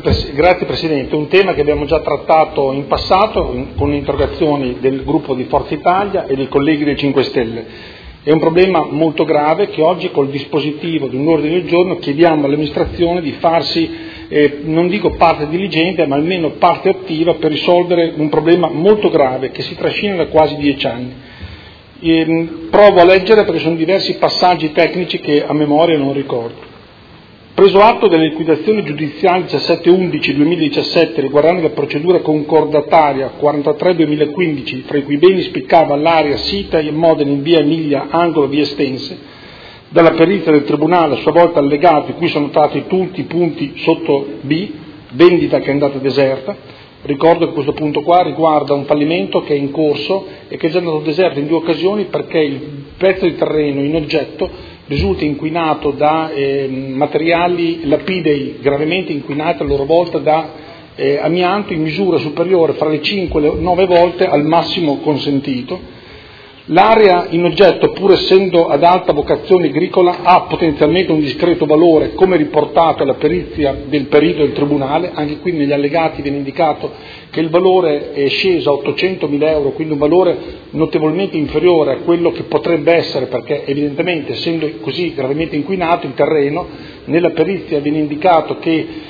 Grazie Presidente. Un tema che abbiamo già trattato in passato con interrogazioni del gruppo di Forza Italia e dei colleghi del 5 Stelle. È un problema molto grave che oggi col dispositivo di un ordine del giorno chiediamo all'amministrazione di farsi, non dico parte diligente, ma almeno parte attiva per risolvere un problema molto grave che si trascina da quasi 10 anni. Provo a leggere perché sono diversi passaggi tecnici che a memoria non ricordo. Preso atto delle liquidazioni giudiziali 17/11/2017 riguardanti la procedura concordataria 43/2015, fra i cui beni spiccava l'area sita in Modena in via Emilia, angolo via Estense, dalla perizia del Tribunale, a sua volta allegato, in cui sono notati tutti i punti sotto B, vendita che è andata deserta. Ricordo che questo punto qua riguarda un fallimento che è in corso e che è già andato deserto in 2 occasioni perché il pezzo di terreno in oggetto risulta inquinato da materiali lapidei gravemente inquinati a loro volta da amianto in misura superiore fra le 5 e le 9 volte al massimo consentito. L'area in oggetto, pur essendo ad alta vocazione agricola, ha potenzialmente un discreto valore, come riportato alla perizia del perito del Tribunale. Anche qui negli allegati viene indicato che il valore è sceso a 800.000 euro, quindi un valore notevolmente inferiore a quello che potrebbe essere, perché evidentemente, essendo così gravemente inquinato il terreno, nella perizia viene indicato che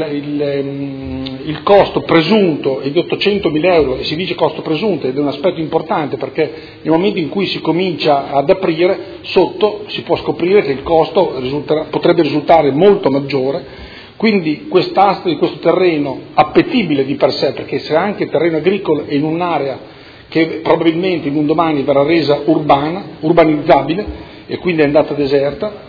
il costo presunto è di 800.000 euro, e si dice costo presunto ed è un aspetto importante perché nel momento in cui si comincia ad aprire sotto si può scoprire che il costo potrebbe risultare molto maggiore. Quindi quest'asta di questo terreno appetibile di per sé, perché se anche terreno agricolo e in un'area che probabilmente in un domani verrà resa urbanizzabile e quindi è andata deserta,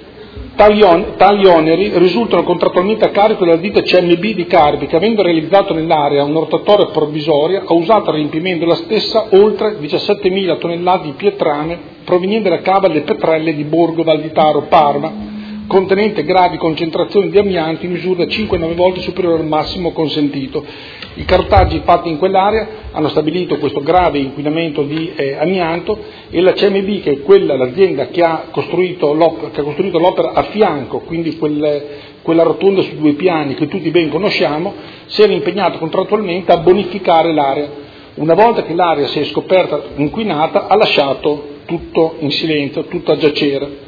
tali oneri risultano contrattualmente a carico della ditta CMB di Carpi, che avendo realizzato nell'area una rotatoria provvisoria ha usato a riempimento la stessa oltre 17.000 tonnellate di pietrame provenienti dalla cava delle Petrelle di Borgo Valditaro, Parma, contenente gravi concentrazioni di amianto in misura da 5-9 volte superiore al massimo consentito. I cartaggi fatti in quell'area hanno stabilito questo grave inquinamento di amianto e la CMB, che è l'azienda che ha costruito l'opera a fianco, quindi quella rotonda su 2 piani che tutti ben conosciamo, si era impegnata contrattualmente a bonificare l'area. Una volta che l'area si è scoperta inquinata ha lasciato tutto in silenzio, tutto a giacere.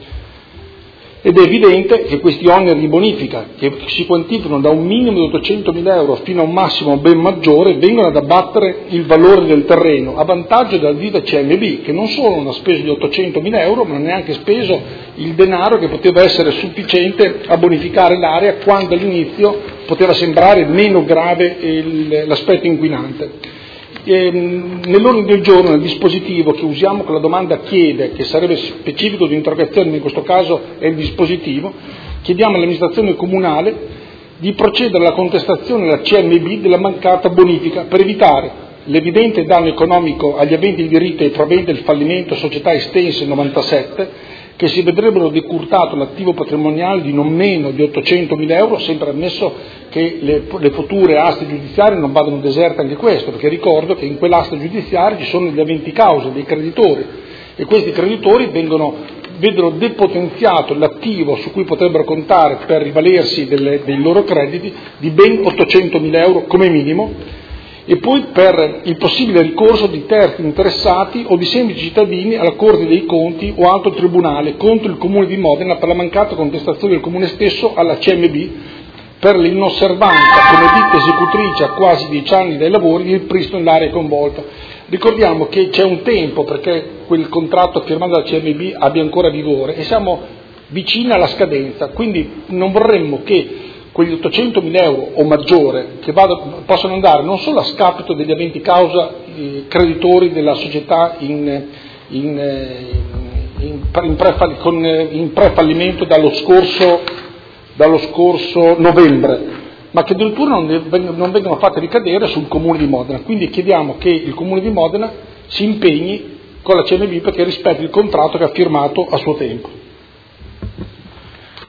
Ed è evidente che questi oneri di bonifica, che si quantificano da un minimo di 800.000 euro fino a un massimo ben maggiore, vengono ad abbattere il valore del terreno, a vantaggio della ditta CMB, che non solo non ha speso gli 800.000 euro, ma non ha neanche speso il denaro che poteva essere sufficiente a bonificare l'area, quando all'inizio poteva sembrare meno grave l'aspetto inquinante. Nell'ordine del giorno, nel dispositivo che usiamo con la domanda chiede, che sarebbe specifico di interrogazione, ma in questo caso è il dispositivo, chiediamo all'amministrazione comunale di procedere alla contestazione della CMB della mancata bonifica per evitare l'evidente danno economico agli aventi il diritto ai proventi del fallimento società Estense 97, che si vedrebbero decurtato l'attivo patrimoniale di non meno di 800.000 euro, sempre ammesso che le future aste giudiziarie non vadano deserte anche questo, perché ricordo che in quell'asta giudiziaria ci sono gli aventi causa, dei creditori, e questi creditori vedono depotenziato l'attivo su cui potrebbero contare per rivalersi dei loro crediti di ben 800.000 euro come minimo, e poi per il possibile ricorso di terzi interessati o di semplici cittadini alla Corte dei Conti o altro tribunale contro il Comune di Modena per la mancata contestazione del Comune stesso alla CMB per l'inosservanza come ditta esecutrice a quasi 10 anni dai lavori del ripristino dell'area coinvolta. Ricordiamo che c'è un tempo perché quel contratto firmato dalla CMB abbia ancora vigore e siamo vicini alla scadenza, quindi non vorremmo che quegli 800.000 euro o maggiore che possono andare non solo a scapito degli aventi causa creditori della società in prefallimento dallo scorso novembre, ma che addirittura non vengono fatte ricadere sul Comune di Modena. Quindi chiediamo che il Comune di Modena si impegni con la CMB perché rispetti il contratto che ha firmato a suo tempo.